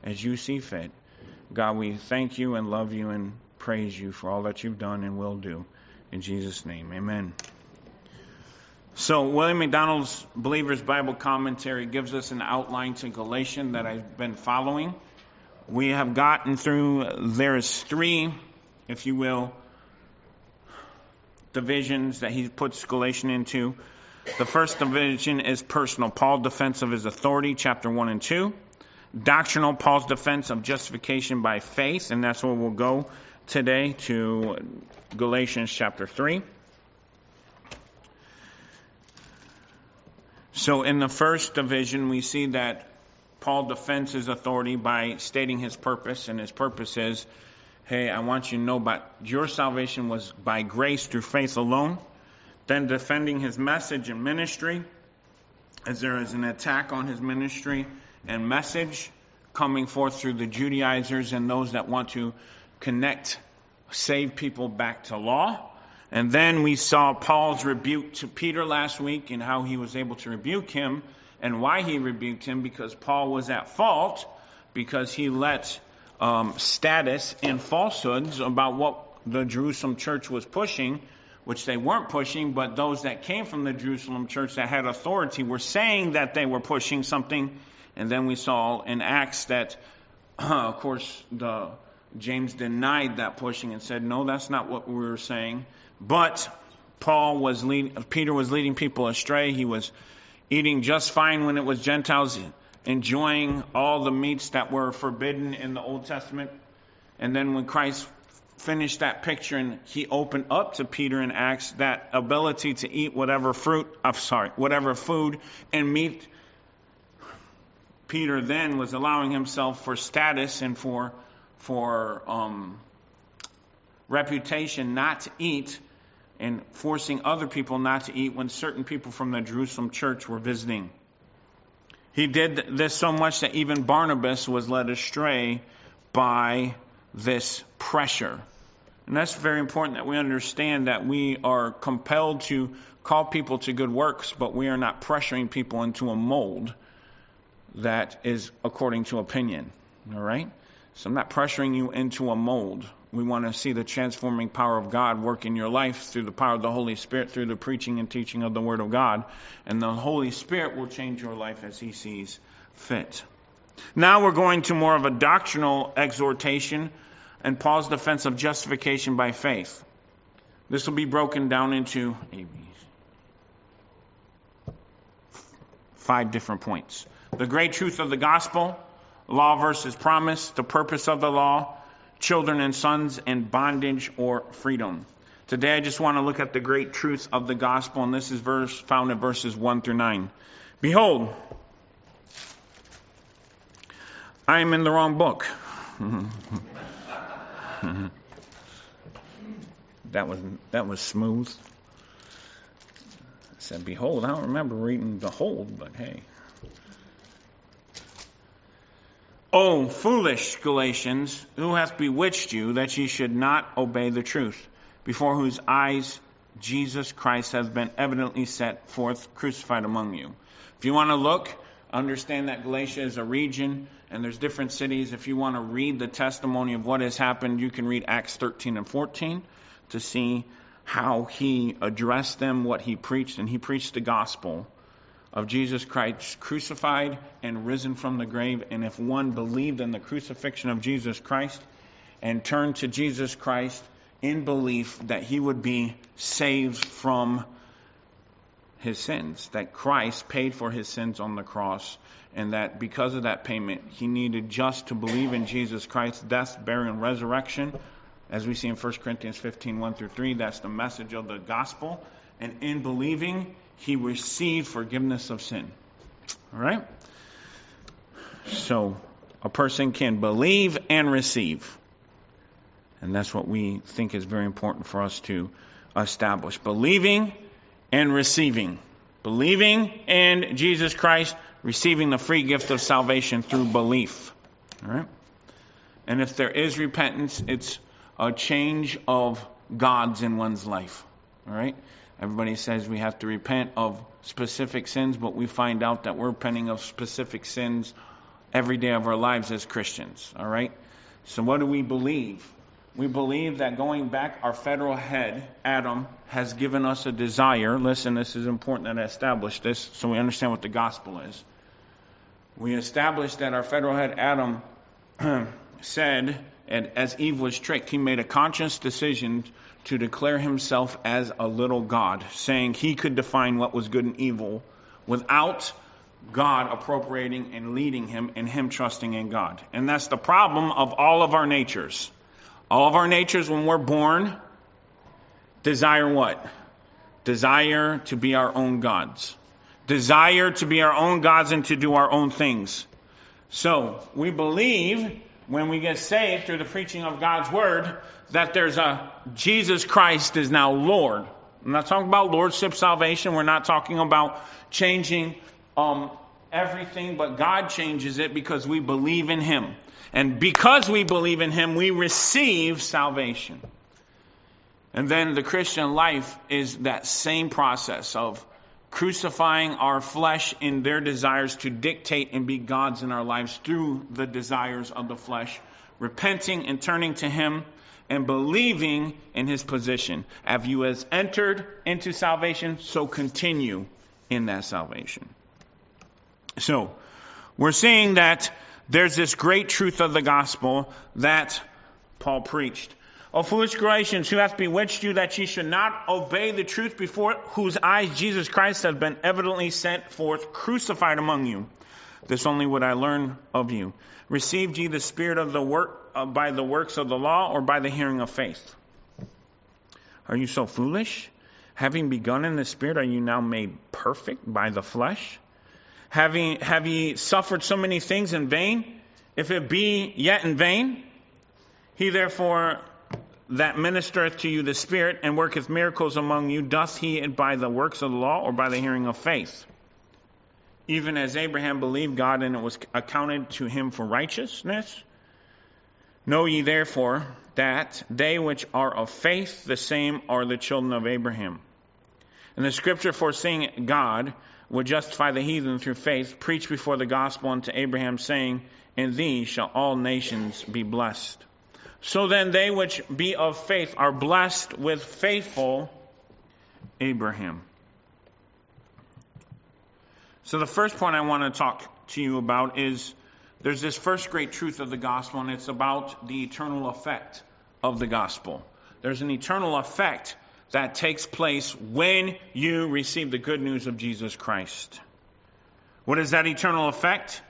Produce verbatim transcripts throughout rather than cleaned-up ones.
as you see fit. God, we thank you and love you and praise you for all that you've done and will do. In Jesus' name, amen. So William MacDonald's Believer's Bible Commentary gives us an outline to Galatians that I've been following. We have gotten through, there's three, if you will, divisions that he puts Galatians into. The first division is personal, Paul's defense of his authority, chapter one and two. Doctrinal, Paul's defense of justification by faith, and that's where we'll go today, to Galatians chapter three. So in the first division, we see that Paul defends his authority by stating his purpose, and his purpose is, hey, I want you to know about your salvation was by grace through faith alone. Then defending his message and ministry, as there is an attack on his ministry and message coming forth through the Judaizers and those that want to connect, save people back to law. And then we saw Paul's rebuke to Peter last week and how he was able to rebuke him and why he rebuked him, because Paul was at fault because he let um, status and falsehoods about what the Jerusalem church was pushing, which they weren't pushing, but those that came from the Jerusalem church that had authority were saying that they were pushing something. And then we saw in Acts that, uh, of course, the James denied that pushing and said, no, that's not what we were saying. But Paul was lead, Peter was leading people astray. He was eating just fine when it was Gentiles, enjoying all the meats that were forbidden in the Old Testament. And then when Christ finished that picture and he opened up to Peter in Acts that ability to eat whatever fruit, I'm sorry, whatever food and meat, Peter then was allowing himself for status and for for um, reputation not to eat, and forcing other people not to eat when certain people from the Jerusalem church were visiting. He did this so much that even Barnabas was led astray by this pressure. And that's very important that we understand that we are compelled to call people to good works, but we are not pressuring people into a mold that is according to opinion. All right? So I'm not pressuring you into a mold. We want to see the transforming power of God work in your life through the power of the Holy Spirit, through the preaching and teaching of the Word of God. And the Holy Spirit will change your life as He sees fit. Now we're going to more of a doctrinal exhortation and Paul's defense of justification by faith. This will be broken down into five different points. The great truth of the gospel, law versus promise, the purpose of the law, children and sons, and bondage or freedom. Today I just want to look at the great truth of the gospel, and this is verse found in verses one through nine. Behold, I am in the wrong book. that was that was smooth. I said, behold, I don't remember reading behold, but hey. O foolish Galatians, who hath bewitched you that ye should not obey the truth, before whose eyes Jesus Christ has been evidently set forth, crucified among you. If you want to look, understand that Galatia is a region, and there's different cities. If you want to read the testimony of what has happened, you can read Acts thirteen and fourteen to see how he addressed them, what he preached, and he preached the gospel of Jesus Christ crucified and risen from the grave. And if one believed in the crucifixion of Jesus Christ and turned to Jesus Christ in belief that he would be saved from his sins, that Christ paid for his sins on the cross, and that because of that payment, he needed just to believe in Jesus Christ's death, burial, and resurrection. As we see in First Corinthians fifteen, one through three, that's the message of the gospel. And in believing, he received forgiveness of sin. All right? So, a person can believe and receive. And that's what we think is very important for us to establish. Believing and receiving. Believing in Jesus Christ, receiving the free gift of salvation through belief. All right? And if there is repentance, it's a change of gods in one's life. All right? Everybody says we have to repent of specific sins, but we find out that we're repenting of specific sins every day of our lives as Christians, all right? So what do we believe? We believe that going back, our federal head, Adam, has given us a desire. Listen, this is important that I establish this so we understand what the gospel is. We established that our federal head, Adam, said, and as Eve was tricked, he made a conscious decision to declare himself as a little God, saying he could define what was good and evil without God appropriating and leading him and him trusting in God. And that's the problem of all of our natures. All of our natures when we're born desire what? Desire to be our own gods. Desire to be our own gods and to do our own things. So we believe when we get saved through the preaching of God's word that there's a Jesus Christ is now Lord. I'm not talking about lordship salvation. We're not talking about changing um, everything, but God changes it because we believe in him. And because we believe in him, we receive salvation. And then the Christian life is that same process of crucifying our flesh in their desires to dictate and be gods in our lives through the desires of the flesh, repenting and turning to him and believing in his position. As you has entered into salvation, so continue in that salvation. So, we're seeing that there's this great truth of the gospel that Paul preached. O foolish Galatians, who hath bewitched you that ye should not obey the truth, before whose eyes Jesus Christ hath been evidently sent forth, crucified among you? This only would I learn of you. Received ye the Spirit of the work uh, by the works of the law, or by the hearing of faith? Are you so foolish? Having begun in the Spirit, are you now made perfect by the flesh? Having, have ye suffered so many things in vain? If it be yet in vain? He therefore that ministereth to you the Spirit, and worketh miracles among you, doth he it by the works of the law, or by the hearing of faith? Even as Abraham believed God, and it was accounted to him for righteousness. Know ye therefore that they which are of faith, the same are the children of Abraham. And the scripture, foreseeing God would justify the heathen through faith, preached before the gospel unto Abraham, saying, in thee shall all nations be blessed. So then they which be of faith are blessed with faithful Abraham. So the first point I want to talk to you about is there's this first great truth of the gospel, and it's about the eternal effect of the gospel. There's an eternal effect that takes place when you receive the good news of Jesus Christ. What is that eternal effect?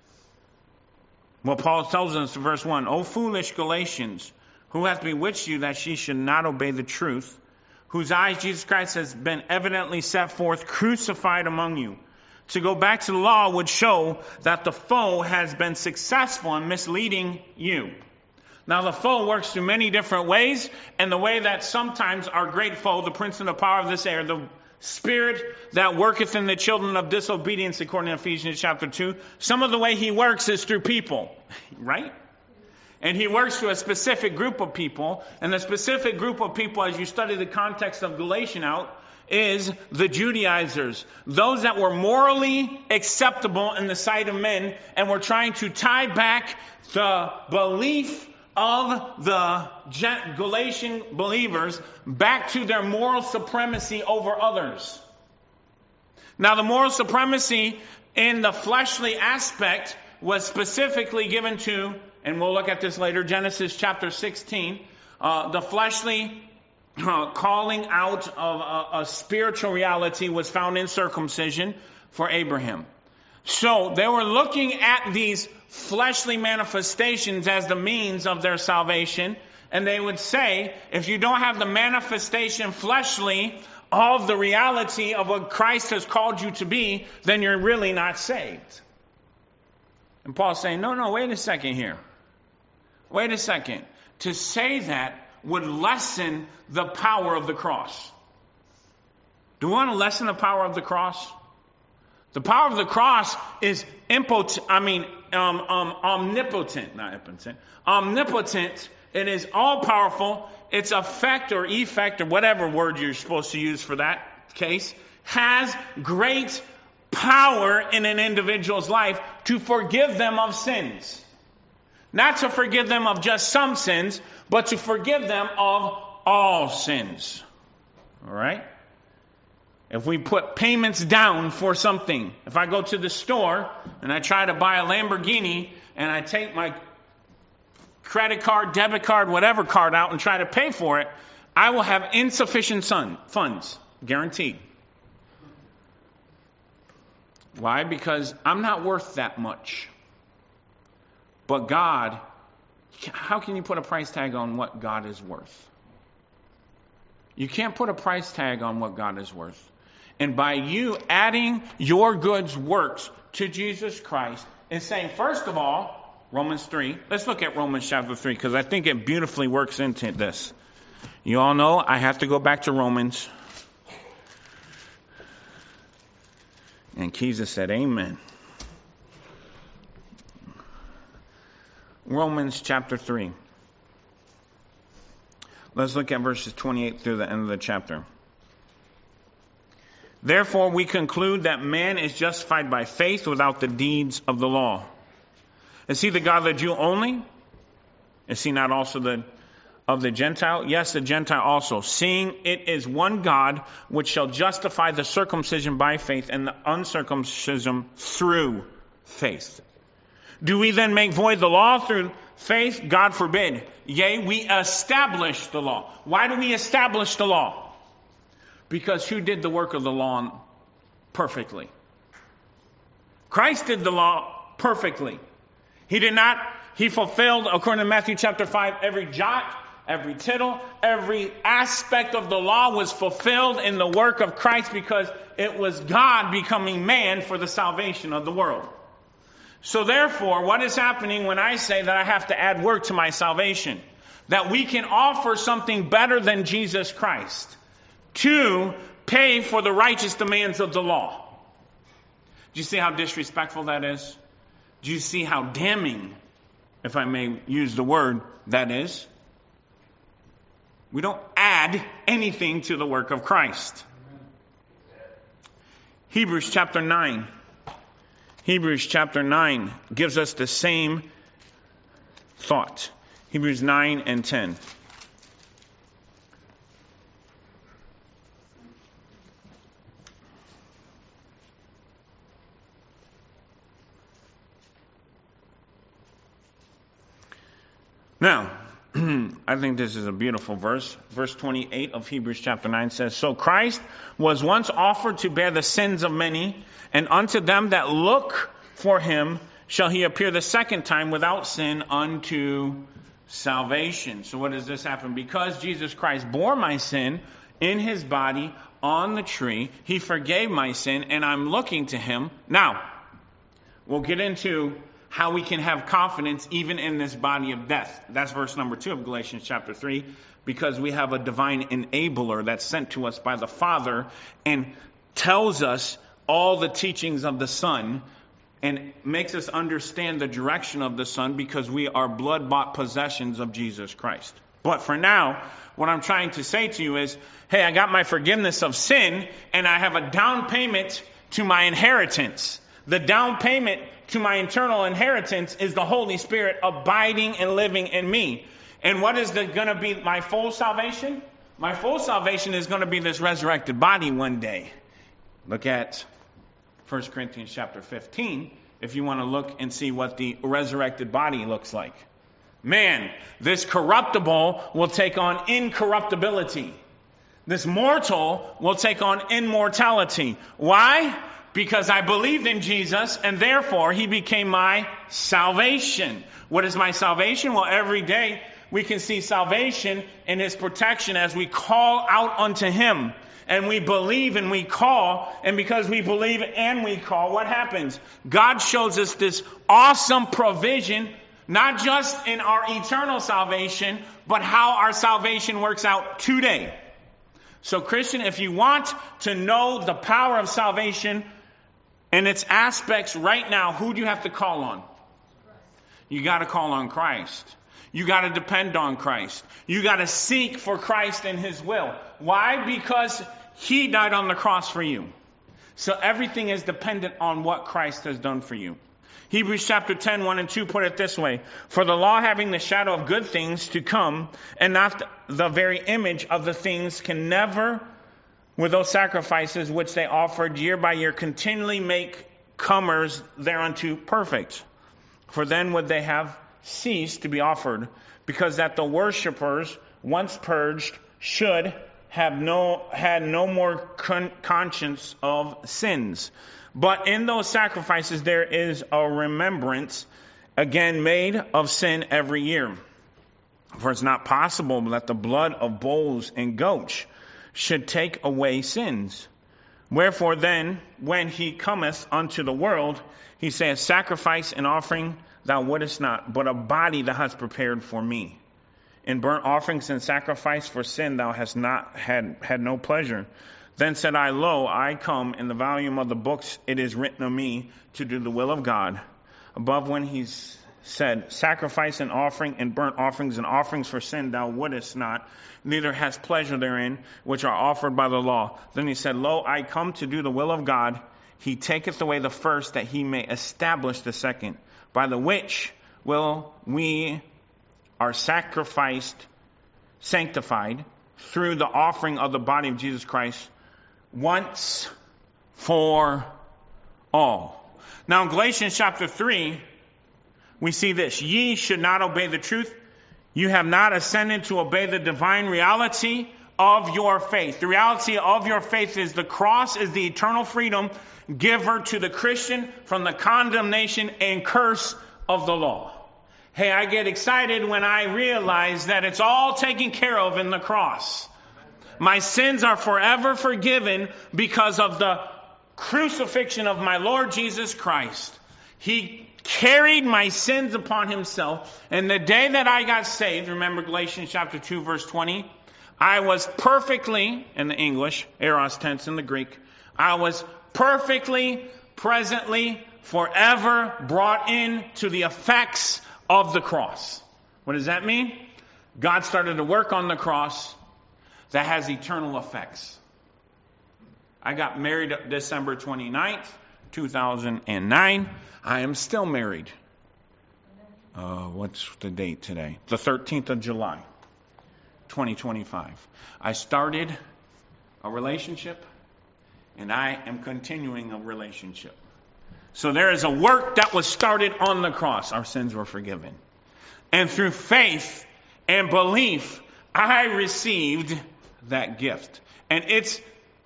Well, Paul tells us in verse one, O foolish Galatians, who hath bewitched you that ye should not obey the truth, whose eyes Jesus Christ has been evidently set forth, crucified among you. To go back to the law would show that the foe has been successful in misleading you. Now, the foe works through many different ways, and the way that sometimes our great foe, the prince and the power of this air, the spirit that worketh in the children of disobedience, according to Ephesians chapter two, some of the way he works is through people, right? And he works through a specific group of people, and the specific group of people, as you study the context of Galatians out, is the Judaizers, those that were morally acceptable in the sight of men, and were trying to tie back the belief of the Galatian believers back to their moral supremacy over others. Now, the moral supremacy in the fleshly aspect was specifically given to, and we'll look at this later, Genesis chapter sixteen, uh, the fleshly uh, calling out of a, a spiritual reality was found in circumcision for Abraham. So they were looking at these fleshly manifestations as the means of their salvation. And they would say, if you don't have the manifestation fleshly of the reality of what Christ has called you to be, then you're really not saved. And Paul's saying, no, no, wait a second here. Wait a second. To say that would lessen the power of the cross. Do we want to lessen the power of the cross? The power of the cross is impotent, I mean, um, um, omnipotent, not impotent, omnipotent. It is all powerful. Its effect or effect or whatever word you're supposed to use for that case has great power in an individual's life to forgive them of sins. Not to forgive them of just some sins, but to forgive them of all sins. All right? If we put payments down for something, if I go to the store and I try to buy a Lamborghini and I take my credit card, debit card, whatever card out and try to pay for it, I will have insufficient son, funds, guaranteed. Why? Because I'm not worth that much. But God, how can you put a price tag on what God is worth? You can't put a price tag on what God is worth. And by you adding your goods works to Jesus Christ and saying, first of all, Romans three. Let's look at Romans chapter three because I think it beautifully works into this. You all know I have to go back to Romans. And Keza said, amen. Romans chapter three. Let's look at verses twenty-eight through the end of the chapter. Therefore, we conclude that man is justified by faith without the deeds of the law. Is he the God of the Jew only? Is he not also the of the Gentile? Yes, the Gentile also, seeing it is one God which shall justify the circumcision by faith and the uncircumcision through faith. Do we then make void the law through faith? God forbid. Yea, we establish the law. Why do we establish the law? Because who did the work of the law perfectly? Christ did the law perfectly. He did not, he fulfilled, according to Matthew chapter five, every jot, every tittle, every aspect of the law was fulfilled in the work of Christ because it was God becoming man for the salvation of the world. So therefore, what is happening when I say that I have to add work to my salvation? That we can offer something better than Jesus Christ to pay for the righteous demands of the law. Do you see how disrespectful that is? Do you see how damning, if I may use the word, that is? We don't add anything to the work of Christ. Hebrews chapter nine. Hebrews chapter nine gives us the same thought. Hebrews nine and ten. Now, I think this is a beautiful verse. Verse twenty-eight of Hebrews chapter nine says, so Christ was once offered to bear the sins of many, and unto them that look for him shall he appear the second time without sin unto salvation. So what does this happen? Because Jesus Christ bore my sin in his body on the tree, he forgave my sin, and I'm looking to him. Now, we'll get into how we can have confidence even in this body of death. That's verse number two of Galatians chapter three, because we have a divine enabler that's sent to us by the Father and tells us all the teachings of the Son and makes us understand the direction of the Son because we are blood-bought possessions of Jesus Christ. But for now, what I'm trying to say to you is, hey, I got my forgiveness of sin and I have a down payment to my inheritance. The down payment to my eternal inheritance is the Holy Spirit abiding and living in me. And what is going to be my full salvation? My full salvation is going to be this resurrected body one day. Look at First Corinthians chapter fifteen if you want to look and see what the resurrected body looks like. Man, this corruptible will take on incorruptibility. This mortal will take on immortality. Why? Because I believed in Jesus and therefore he became my salvation. What is my salvation? Well, every day we can see salvation in his protection as we call out unto him. And we believe and we call. And because we believe and we call, what happens? God shows us this awesome provision, not just in our eternal salvation, but how our salvation works out today. So Christian, if you want to know the power of salvation and its aspects right now, who do you have to call on? You got to call on Christ. You got to depend on Christ. You got to seek for Christ and his will. Why? Because he died on the cross for you. So everything is dependent on what Christ has done for you. Hebrews chapter ten, one and two put it this way. For the law having the shadow of good things to come, and not the very image of the things, can never, with those sacrifices which they offered year by year, continually make comers thereunto perfect. For then would they have ceased to be offered, because that the worshippers, once purged, should have no had no more con- conscience of sins. But in those sacrifices there is a remembrance again made of sin every year. For it's not possible that the blood of bulls and goats should take away sins. Wherefore then, when he cometh unto the world, he saith, sacrifice and offering thou wouldest not, but a body thou hast prepared for me. In burnt offerings and sacrifice for sin thou hast not had, had no pleasure. Then said I, lo, I come, in the volume of the books it is written of me, to do the will of God. Above when he said, sacrifice and offering and burnt offerings and offerings for sin thou wouldest not, neither hast pleasure therein, which are offered by the law. Then he said, lo, I come to do the will of God. He taketh away the first, that he may establish the second, by the which will we are sacrificed, sanctified, through the offering of the body of Jesus Christ, once for all. Now in Galatians chapter three, we see this. Ye should not obey the truth. You have not ascended to obey the divine reality of your faith. The reality of your faith is the cross is the eternal freedom giver to the Christian from the condemnation and curse of the law. Hey, I get excited when I realize that it's all taken care of in the cross. My sins are forever forgiven because of the crucifixion of my Lord Jesus Christ. He carried my sins upon himself. And the day that I got saved, remember Galatians chapter two, verse twenty, I was perfectly, in the English, eros tense in the Greek, I was perfectly, presently, forever brought in to the effects of the cross. What does that mean? God started to work on the cross that has eternal effects. I got married December twenty-ninth, two thousand nine. I am still married. Uh, what's the date today? The thirteenth of July, twenty twenty-five. I started a relationship, and I am continuing a relationship. So there is a work that was started on the cross. Our sins were forgiven. And through faith and belief, I received that gift. And its,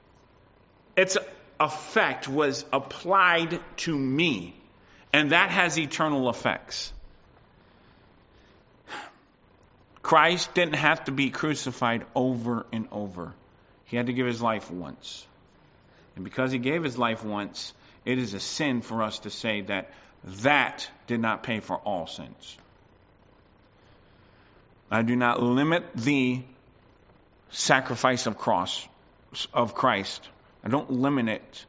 its effect was applied to me. And that has eternal effects. Christ didn't have to be crucified over and over. He had to give his life once. And because he gave his life once, it is a sin for us to say that that did not pay for all sins. I do not limit the sacrifice of cross of Christ. I don't limit it.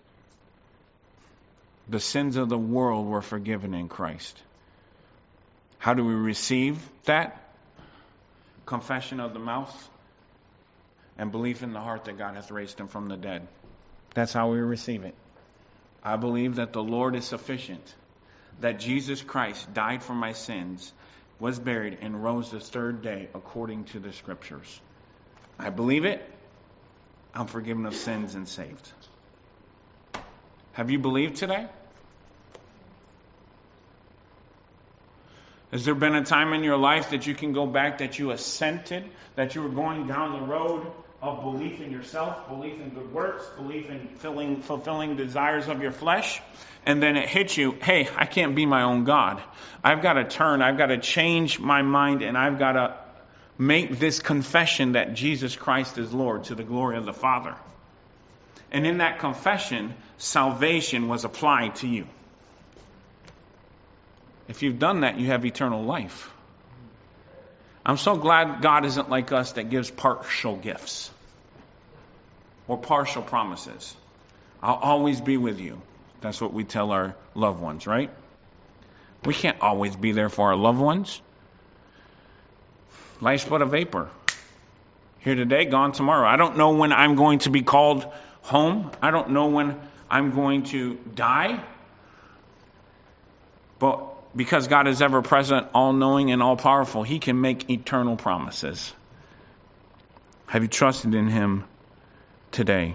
The sins of the world were forgiven in Christ. How do we receive that? Confession of the mouth and belief in the heart that God hath raised him from the dead. That's how we receive it. I believe that the Lord is sufficient, that Jesus Christ died for my sins, was buried, and rose the third day according to the Scriptures. I believe it. I'm forgiven of sins and saved. Have you believed today? Has there been a time in your life that you can go back that you assented, that you were going down the road of belief in yourself, belief in good works, belief in filling, fulfilling desires of your flesh, and then it hits you, hey, I can't be my own God. I've got to turn, I've got to change my mind, and I've got to make this confession that Jesus Christ is Lord to the glory of the Father. And in that confession, salvation was applied to you. If you've done that, you have eternal life. I'm so glad God isn't like us that gives partial gifts or partial promises. I'll always be with you. That's what we tell our loved ones, right? We can't always be there for our loved ones. Life's but a vapor. Here today, gone tomorrow. I don't know when I'm going to be called home. I don't know when I'm going to die. But because God is ever present, all knowing, and all powerful, he can make eternal promises. Have you trusted in him today?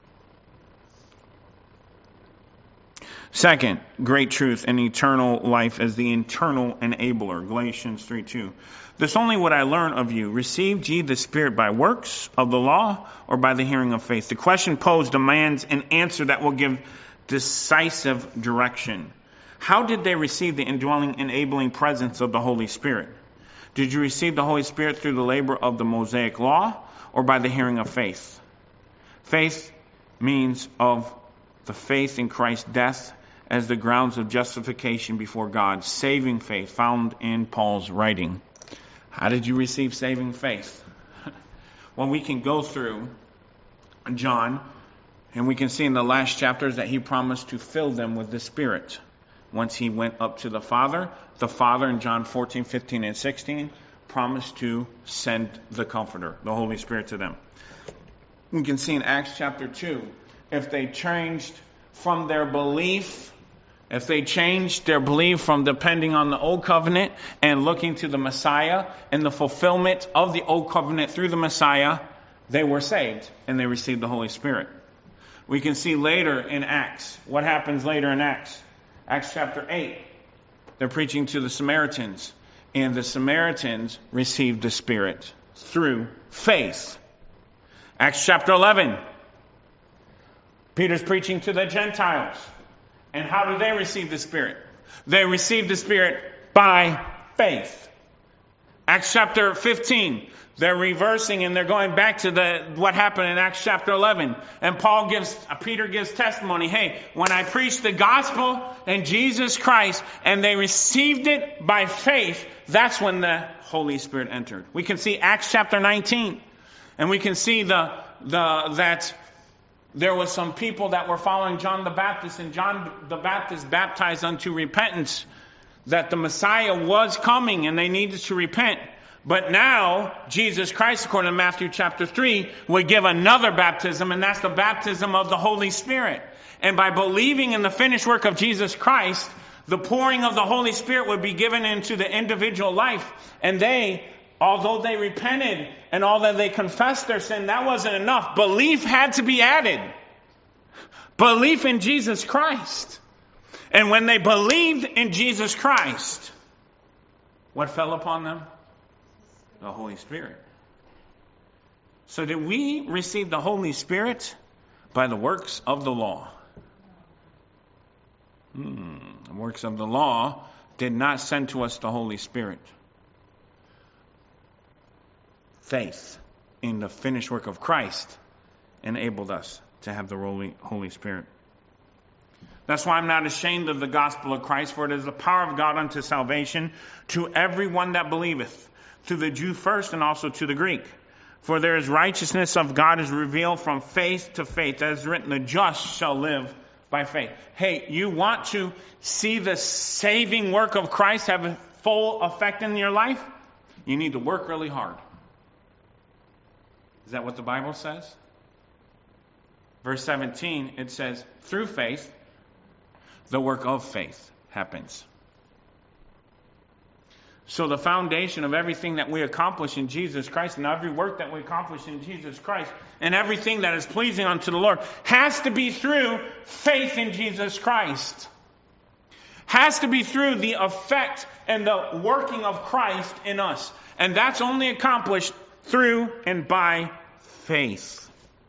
Second, great truth in eternal life as the internal enabler. Galatians three two. This only would I learn of you. Received ye the Spirit by works of the law or by the hearing of faith? The question posed demands an answer that will give decisive direction. How did they receive the indwelling, enabling presence of the Holy Spirit? Did you receive the Holy Spirit through the labor of the Mosaic law or by the hearing of faith? Faith means of the faith in Christ's death as the grounds of justification before God. Saving faith found in Paul's writing. How did you receive saving faith? Well, we can go through John and we can see in the last chapters that he promised to fill them with the Spirit. Once he went up to the Father, the Father in John fourteen, fifteen, and sixteen promised to send the Comforter, the Holy Spirit, to them. We can see in Acts chapter two, if they changed from their belief, if they changed their belief from depending on the Old Covenant and looking to the Messiah and the fulfillment of the Old Covenant through the Messiah, they were saved and they received the Holy Spirit. We can see later in Acts, what happens later in Acts? Acts chapter eight, they're preaching to the Samaritans, and the Samaritans received the Spirit through faith. Acts chapter eleven, Peter's preaching to the Gentiles. And how do they receive the Spirit? They receive the Spirit by faith. Acts chapter fifteen, they're reversing and they're going back to the what happened in Acts chapter eleven. And Paul gives, Peter gives testimony. Hey, when I preached the gospel and Jesus Christ and they received it by faith, that's when the Holy Spirit entered. We can see Acts chapter nineteen. And we can see the the that there was some people that were following John the Baptist, and John the Baptist baptized unto repentance, that the Messiah was coming and they needed to repent. But now, Jesus Christ, according to Matthew chapter three, would give another baptism, and that's the baptism of the Holy Spirit. And by believing in the finished work of Jesus Christ, the pouring of the Holy Spirit would be given into the individual life. And they, although they repented and although they confessed their sin, that wasn't enough. Belief had to be added. Belief in Jesus Christ. And when they believed in Jesus Christ, what fell upon them? The Holy Spirit. So did we receive the Holy Spirit by the works of the law? Hmm. The works of the law did not send to us the Holy Spirit. Faith in the finished work of Christ enabled us to have the Holy Spirit. That's why I'm not ashamed of the gospel of Christ, for it is the power of God unto salvation to everyone that believeth, to the Jew first and also to the Greek. For there is righteousness of God is revealed from faith to faith. As written, the just shall live by faith. Hey, you want to see the saving work of Christ have a full effect in your life? You need to work really hard. Is that what the Bible says? Verse seventeen, it says, through faith, the work of faith happens. So the foundation of everything that we accomplish in Jesus Christ, and every work that we accomplish in Jesus Christ, and everything that is pleasing unto the Lord, has to be through faith in Jesus Christ. Has to be through the effect and the working of Christ in us. And that's only accomplished through and by faith.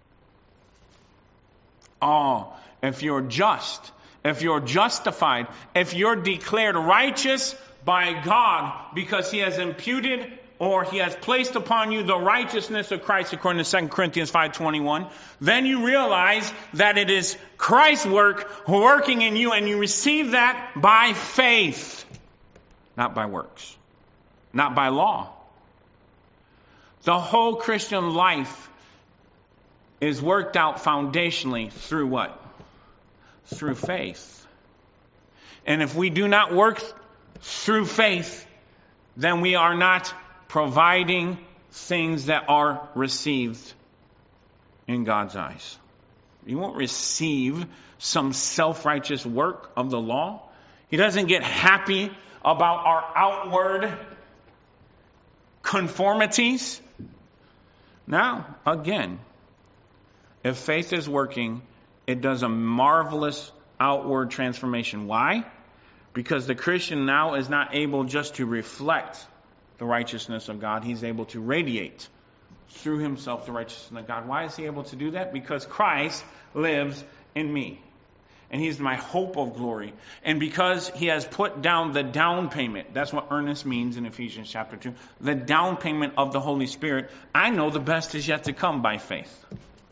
Oh, if you're just, if you're justified, if you're declared righteous by God because he has imputed or he has placed upon you the righteousness of Christ according to Second Corinthians five twenty-one, then you realize that it is Christ's work working in you, and you receive that by faith, not by works, not by law. The whole Christian life is worked out foundationally through what? Through faith. And if we do not work through faith, then we are not providing things that are received in God's eyes. You won't receive some self-righteous work of the law. He doesn't get happy about our outward conformities. Now, again, if faith is working, it does a marvelous outward transformation. Why? Because the Christian now is not able just to reflect the righteousness of God. He's able to radiate through himself the righteousness of God. Why is he able to do that? Because Christ lives in me. And he's my hope of glory. And because he has put down the down payment, that's what earnest means in Ephesians chapter two, the down payment of the Holy Spirit, I know the best is yet to come by faith.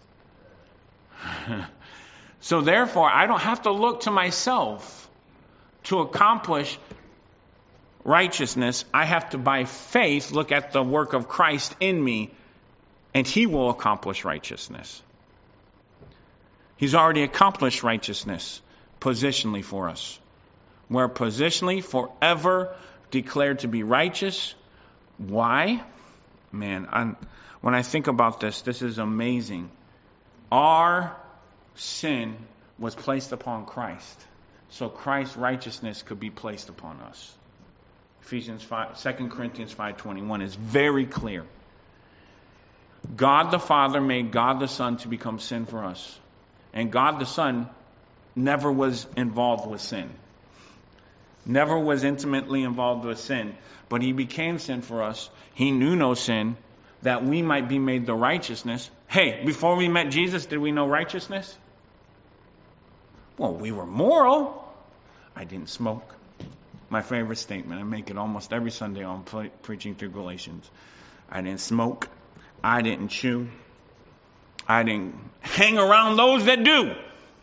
So therefore, I don't have to look to myself to accomplish righteousness. I have to, by faith, look at the work of Christ in me, and he will accomplish righteousness. He's already accomplished righteousness positionally for us. We're positionally forever declared to be righteous. Why? Man, I'm, when I think about this, this is amazing. Our sin was placed upon Christ, so Christ's righteousness could be placed upon us. Ephesians five, Second Corinthians five twenty-one is very clear. God the Father made God the Son to become sin for us. And God the Son never was involved with sin. Never was intimately involved with sin. But he became sin for us. He knew no sin, that we might be made the righteousness. Hey, before we met Jesus, did we know righteousness? Well, we were moral. I didn't smoke. My favorite statement. I make it almost every Sunday on pre- preaching through Galatians. I didn't smoke. I didn't chew. I didn't hang around those that do.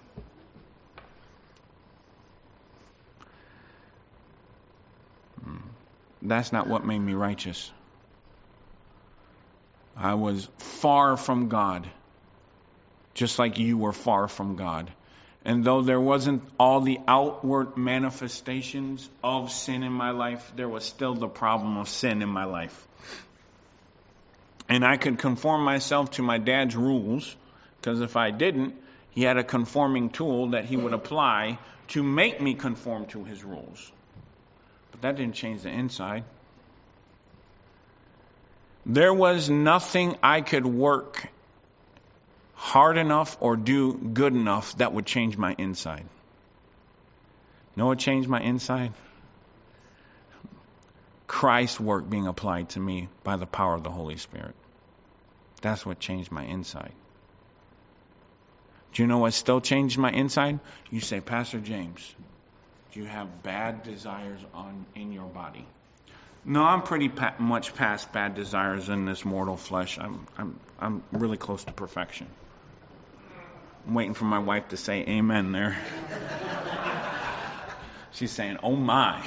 That's not what made me righteous. I was far from God, just like you were far from God. And though there wasn't all the outward manifestations of sin in my life, there was still the problem of sin in my life. And I could conform myself to my dad's rules, because if I didn't, he had a conforming tool that he would apply to make me conform to his rules. But that didn't change the inside. There was nothing I could work hard enough or do good enough that would change my inside. You know what changed my inside? Christ's work being applied to me by the power of the Holy Spirit. That's what changed my inside. Do you know what still changed my inside? You say, Pastor James, do you have bad desires on in your body? No, I'm pretty pa- much past bad desires in this mortal flesh. I'm, I'm, I'm really close to perfection. I'm waiting for my wife to say amen there. She's saying, oh my.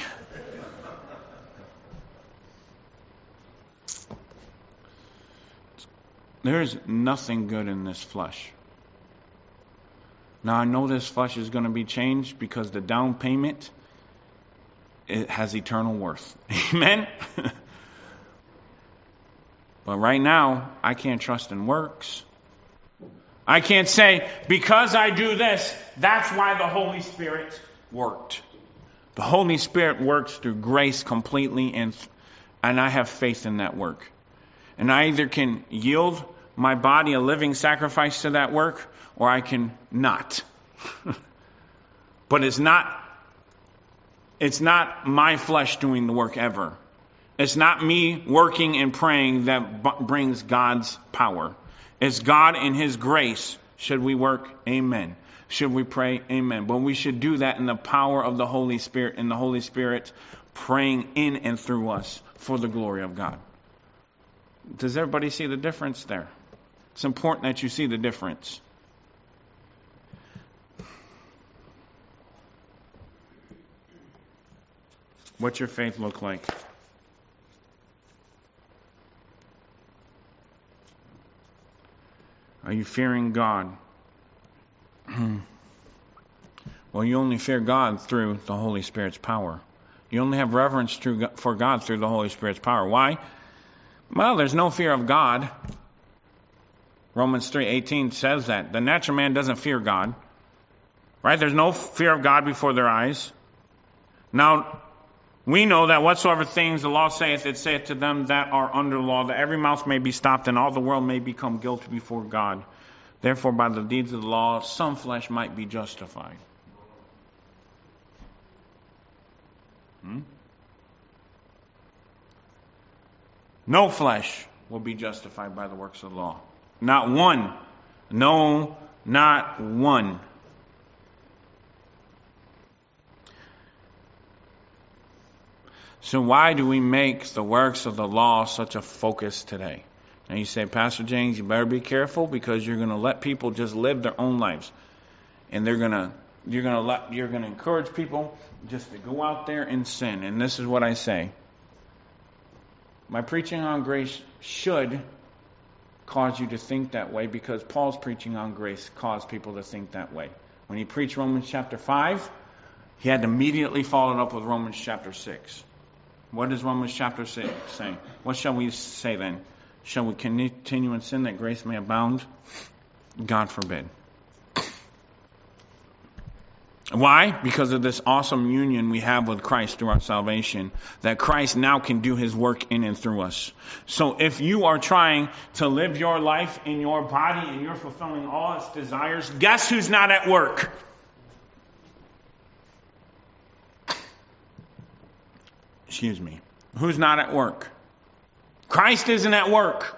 There's nothing good in this flesh. Now I know this flesh is going to be changed because the down payment, it has eternal worth. Amen? But right now, I can't trust in works. I can't say, because I do this, that's why the Holy Spirit worked. The Holy Spirit works through grace completely, and and I have faith in that work. And I either can yield my body a living sacrifice to that work, or I can not. But it's not, it's not my flesh doing the work ever. It's not me working and praying that b- brings God's power. It's God in His grace. Should we work? Amen. Should we pray? Amen. But we should do that in the power of the Holy Spirit, and the Holy Spirit praying in and through us for the glory of God. Does everybody see the difference there? It's important that you see the difference. What's your faith look like? Are you fearing God? Well, you only fear God through the Holy Spirit's power. You only have reverence through, for God through the Holy Spirit's power. Why? Well, there's no fear of God. Romans three eighteen says that. The natural man doesn't fear God. Right? There's no fear of God before their eyes. Now, we know that whatsoever things the law saith, it saith to them that are under law, that every mouth may be stopped, and all the world may become guilty before God. Therefore, by the deeds of the law, some flesh might be justified. Hmm? No flesh will be justified by the works of the law. Not one. No, not one. So why do we make the works of the law such a focus today? And you say, Pastor James, you better be careful because you're going to let people just live their own lives. And they're going to, you're going to let, you're going to encourage people just to go out there and sin. And this is what I say. My preaching on grace should cause you to think that way because Paul's preaching on grace caused people to think that way. When he preached Romans chapter five, he had to immediately follow it up with Romans chapter six. What does Romans chapter six say? What shall we say then? Shall we continue in sin that grace may abound? God forbid. Why? Because of this awesome union we have with Christ through our salvation. That Christ now can do His work in and through us. So if you are trying to live your life in your body and you're fulfilling all its desires, guess who's not at work? Excuse me. Who's not at work? Christ isn't at work.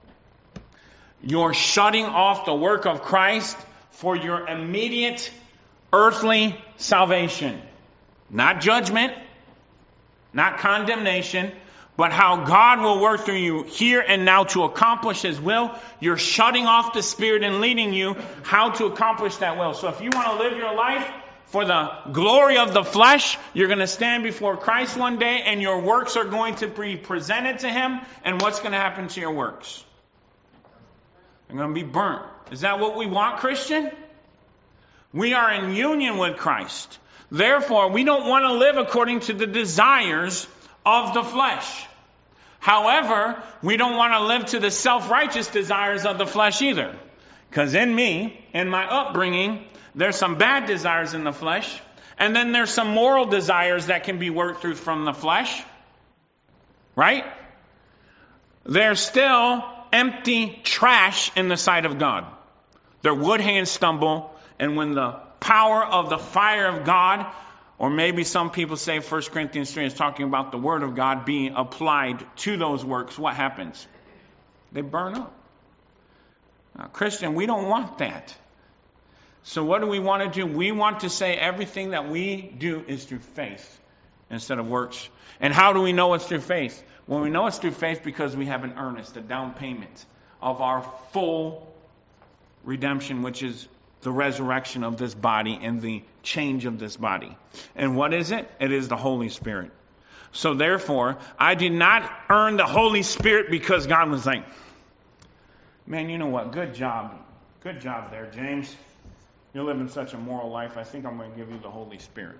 You're shutting off the work of Christ for your immediate earthly salvation. Not judgment, not condemnation, but how God will work through you here and now to accomplish His will. You're shutting off the Spirit and leading you how to accomplish that will. So if you want to live your life for the glory of the flesh, you're going to stand before Christ one day and your works are going to be presented to Him. And what's going to happen to your works? They're going to be burnt. Is that what we want, Christian? We are in union with Christ. Therefore, we don't want to live according to the desires of the flesh. However, we don't want to live to the self-righteous desires of the flesh either. Because in me, in my upbringing, there's some bad desires in the flesh, and then there's some moral desires that can be worked through from the flesh. Right? There's still empty trash in the sight of God. Their wood hands stumble, and when the power of the fire of God, or maybe some people say First Corinthians three is talking about the Word of God being applied to those works, what happens? They burn up. Now, Christian, we don't want that. So what do we want to do? We want to say everything that we do is through faith instead of works. And how do we know it's through faith? Well, we know it's through faith because we have an earnest, a down payment of our full redemption, which is the resurrection of this body and the change of this body. And what is it? It is the Holy Spirit. So therefore, I did not earn the Holy Spirit because God was like, man, you know what? Good job. Good job there, James. You're living such a moral life. I think I'm going to give you the Holy Spirit.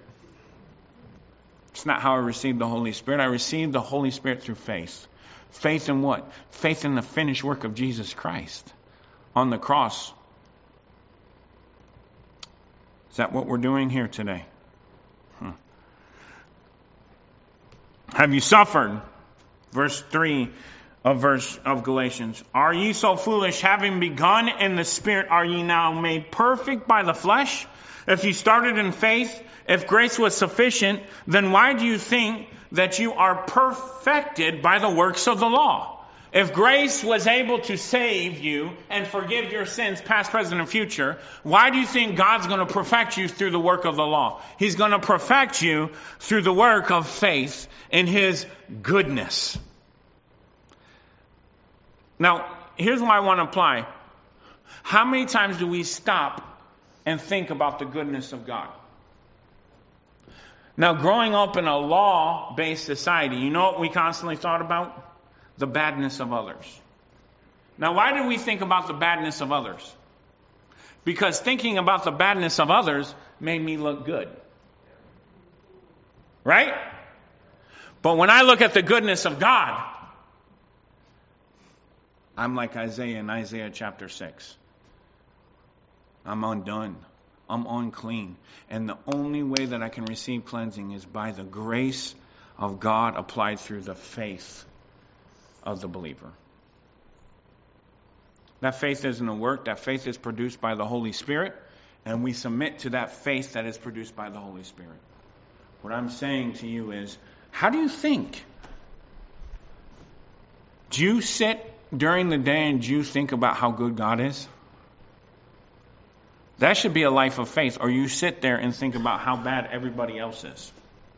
It's not how I received the Holy Spirit. I received the Holy Spirit through faith. Faith in what? Faith in the finished work of Jesus Christ on the cross. Is that what we're doing here today? Hmm. Have you suffered? Verse three of verse of Galatians. Are ye so foolish, having begun in the Spirit, are ye now made perfect by the flesh? If you started in faith, if grace was sufficient, then why do you think that you are perfected by the works of the law? If grace was able to save you and forgive your sins, past, present, and future, why do you think God's going to perfect you through the work of the law? He's going to perfect you through the work of faith in His goodness. Now, here's what I want to apply. How many times do we stop and think about the goodness of God? Now, growing up in a law-based society, you know what we constantly thought about? The badness of others. Now, why do we think about the badness of others? Because thinking about the badness of others made me look good. Right? But when I look at the goodness of God, I'm like Isaiah in Isaiah chapter six. I'm undone. I'm unclean. And the only way that I can receive cleansing is by the grace of God applied through the faith of the believer. That faith isn't a work. That faith is produced by the Holy Spirit. And we submit to that faith that is produced by the Holy Spirit. What I'm saying to you is, how do you think? Do you sit during the day and do you think about how good God is? That should be a life of faith. Or you sit there and think about how bad everybody else is.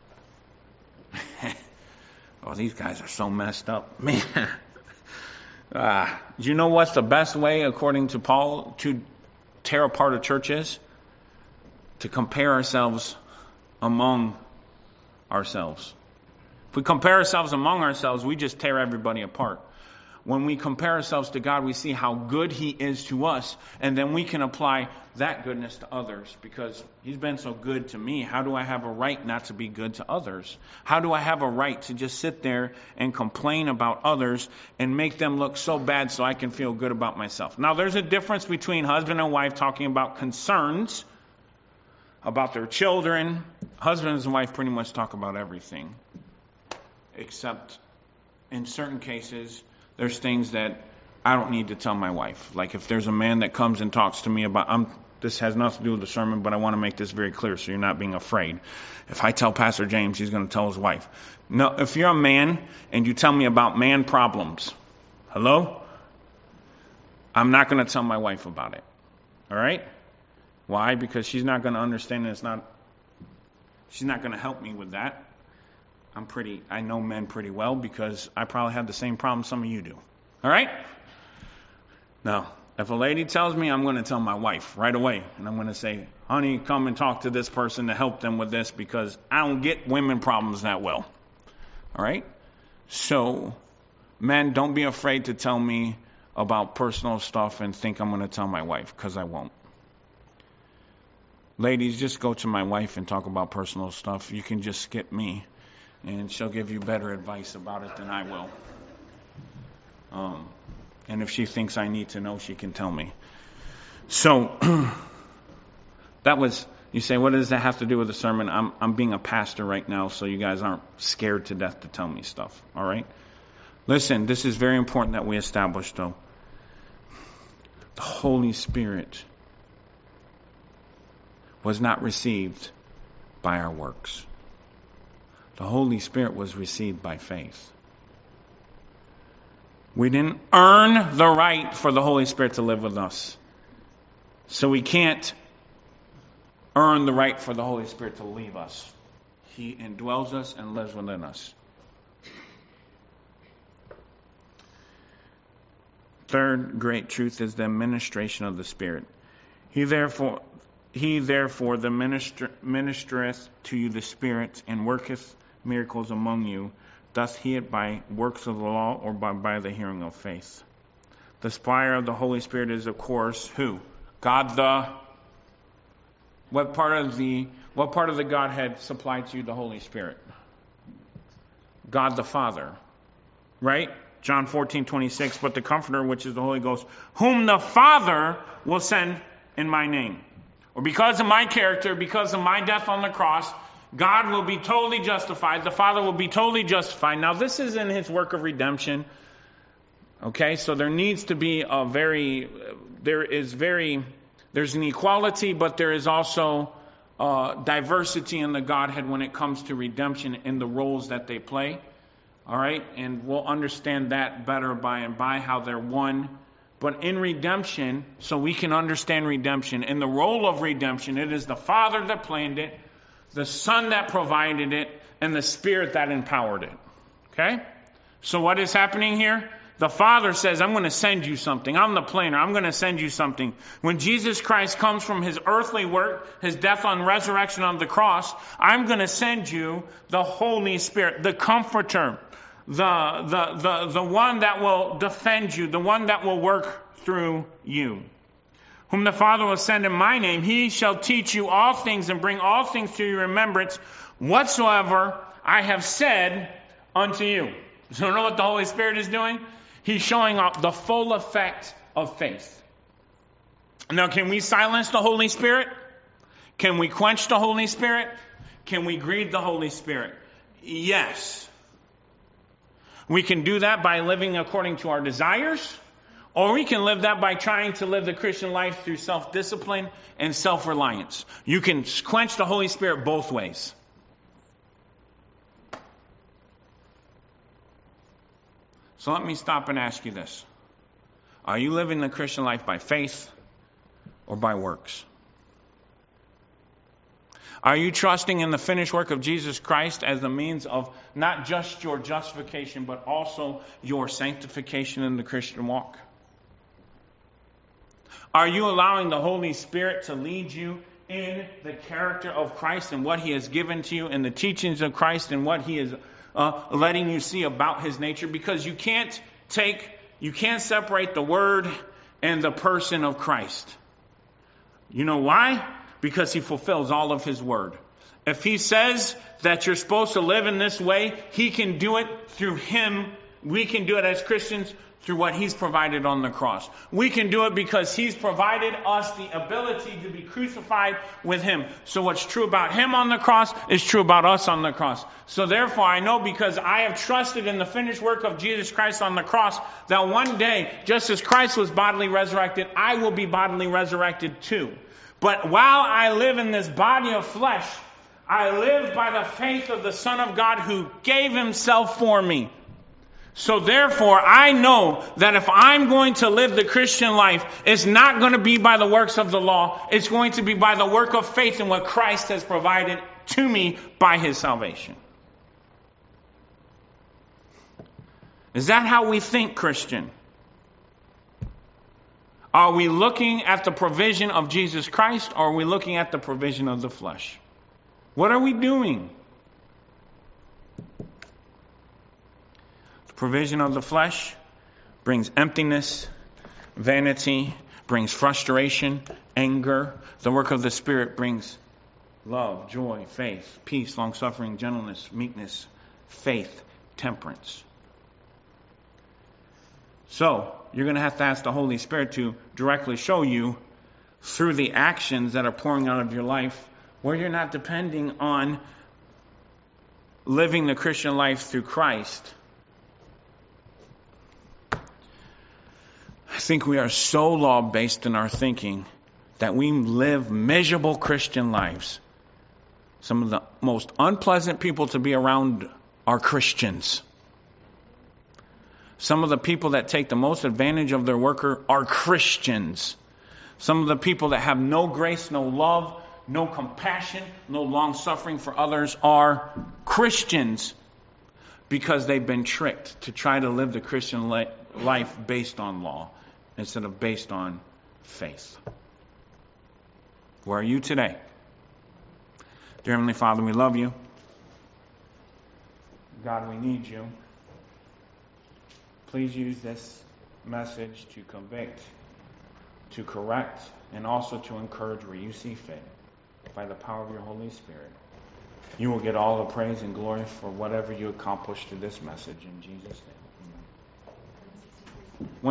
Oh, these guys are so messed up. Man. Uh, do you know what's the best way, according to Paul, to tear apart a church is? To compare ourselves among ourselves. If we compare ourselves among ourselves, we just tear everybody apart. When we compare ourselves to God, we see how good He is to us, and then we can apply that goodness to others, because He's been so good to me. How do I have a right not to be good to others? How do I have a right to just sit there and complain about others and make them look so bad so I can feel good about myself? Now, there's a difference between husband and wife talking about concerns about their children. Husband and wife pretty much talk about everything, except in certain cases, there's things that I don't need to tell my wife. Like if there's a man that comes and talks to me about, I'm, this has nothing to do with the sermon, but I want to make this very clear so you're not being afraid. If I tell Pastor James, he's going to tell his wife. No, if you're a man and you tell me about man problems, hello? I'm not going to tell my wife about it. All right? Why? Because she's not going to understand, and it's not, she's not going to help me with that. I'm pretty, I know men pretty well because I probably have the same problem some of you do. All right? Now, if a lady tells me, I'm going to tell my wife right away. And I'm going to say, honey, come and talk to this person to help them with this because I don't get women problems that well. All right? So, men, don't be afraid to tell me about personal stuff and think I'm going to tell my wife, because I won't. Ladies, just go to my wife and talk about personal stuff. You can just skip me. And she'll give you better advice about it than I will. Um, and if she thinks I need to know, she can tell me. So, that was, you say, what does that have to do with the sermon? I'm, I'm being a pastor right now, so you guys aren't scared to death to tell me stuff. All right? Listen, this is very important that we establish, though. The Holy Spirit was not received by our works. The Holy Spirit was received by faith. We didn't earn the right for the Holy Spirit to live with us. So we can't earn the right for the Holy Spirit to leave us. He indwells us and lives within us. Third great truth is the ministration of the Spirit. He therefore, he therefore the minister, ministereth to you the Spirit, and worketh miracles among you. Doth he it by works of the law, or by, by the hearing of faith? The supplier of the Holy Spirit is, of course, who? God the... What part of the what part of the Godhead supplied to you the Holy Spirit? God the Father. Right? John fourteen twenty-six, but the Comforter, which is the Holy Ghost, whom the Father will send in my name. Or because of my character, because of my death on the cross, God will be totally justified. The Father will be totally justified. Now, this is in His work of redemption. Okay, so there needs to be a very, there is very, there's an equality, but there is also uh, diversity in the Godhead when it comes to redemption in the roles that they play. All right, and we'll understand that better by and by, how they're one. But in redemption, so we can understand redemption, in the role of redemption, it is the Father that planned it, the Son that provided it, and the Spirit that empowered it. Okay? So what is happening here? The Father says, I'm going to send you something. I'm the planner. I'm going to send you something. When Jesus Christ comes from His earthly work, His death on resurrection on the cross, I'm going to send you the Holy Spirit, the Comforter, the, the, the, the one that will defend you, the one that will work through you. Whom the Father will send in my name, He shall teach you all things and bring all things to your remembrance, whatsoever I have said unto you. So you know what the Holy Spirit is doing? He's showing up the full effect of faith. Now, can we silence the Holy Spirit? Can we quench the Holy Spirit? Can we grieve the Holy Spirit? Yes. We can do that by living according to our desires, or we can live that by trying to live the Christian life through self-discipline and self-reliance. You can quench the Holy Spirit both ways. So let me stop and ask you this. Are you living the Christian life by faith or by works? Are you trusting in the finished work of Jesus Christ as the means of not just your justification, but also your sanctification in the Christian walk? Are you allowing the Holy Spirit to lead you in the character of Christ and what He has given to you, and the teachings of Christ and what He is uh, letting you see about His nature? Because you can't take, you can't separate the Word and the person of Christ. You know why? Because He fulfills all of His Word. If He says that you're supposed to live in this way, He can do it through Him. We can do it as Christians through what He's provided on the cross. We can do it because He's provided us the ability to be crucified with Him. So what's true about Him on the cross is true about us on the cross. So therefore I know, because I have trusted in the finished work of Jesus Christ on the cross, that one day, just as Christ was bodily resurrected, I will be bodily resurrected too. But while I live in this body of flesh, I live by the faith of the Son of God who gave Himself for me. So therefore, I know that if I'm going to live the Christian life, it's not going to be by the works of the law. It's going to be by the work of faith in what Christ has provided to me by His salvation. Is that how we think, Christian? Are we looking at the provision of Jesus Christ, or are we looking at the provision of the flesh? What are we doing? The provision of the flesh brings emptiness, vanity, brings frustration, anger. The work of the Spirit brings love, joy, faith, peace, long-suffering, gentleness, meekness, faith, temperance. So, you're going to have to ask the Holy Spirit to directly show you through the actions that are pouring out of your life where you're not depending on living the Christian life through Christ. I think we are so law-based in our thinking that we live miserable Christian lives. Some of the most unpleasant people to be around are Christians. Some of the people that take the most advantage of their worker are Christians. Some of the people that have no grace, no love, no compassion, no long-suffering for others are Christians, because they've been tricked to try to live the Christian life based on law instead of based on faith. Where are you today? Dear Heavenly Father, we love you. God, we need you. Please use this message to convict, to correct, and also to encourage where you see fit. By the power of your Holy Spirit, you will get all the praise and glory for whatever you accomplish through this message. In Jesus' name.